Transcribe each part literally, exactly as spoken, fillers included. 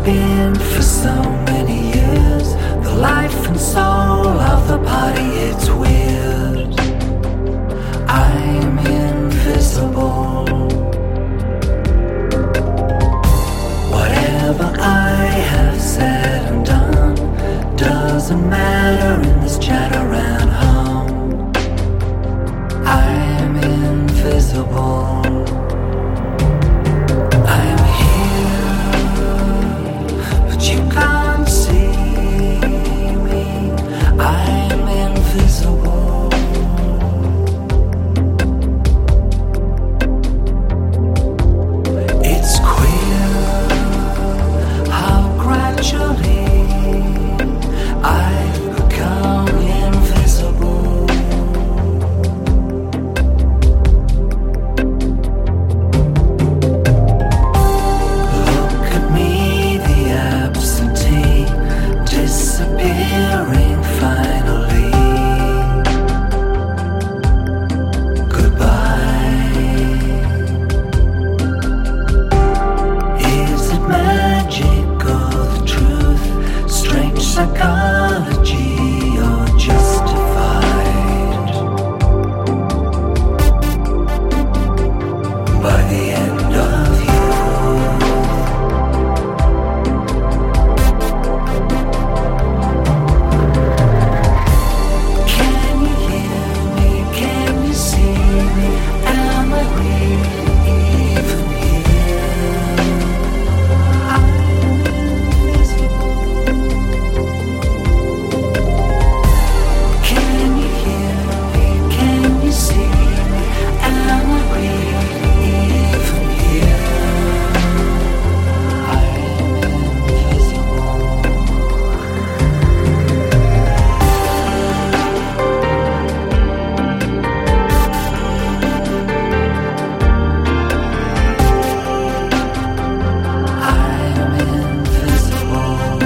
been for so many years, the life and soul of the party, it's weird. I'm invisible. Whatever I have said and done doesn't matter in this chat around home. I'm invisible. You can't see me, I'm invisible. It's queer how gradually I've become invisible. Look at me, the absentee, disappearing finally. Goodbye. Is it magic or the truth? Strange psychology or justified? By the end of you, can you hear me? Can you see me? Am I really even here? I'm invisible. Can you hear me? Can you see me? Am I really even here? I'm invisible. I'm invisible.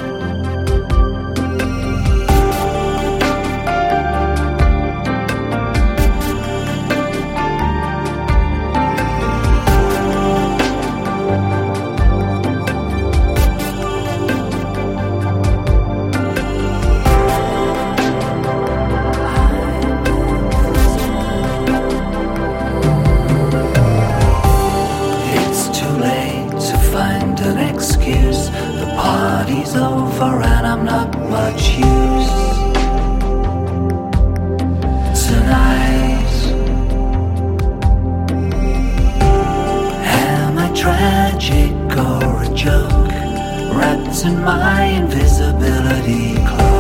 It's too late to find an excuse. The party's over and I'm not much use. Tonight, am I tragic or a joke? Wrapped in my invisibility cloak.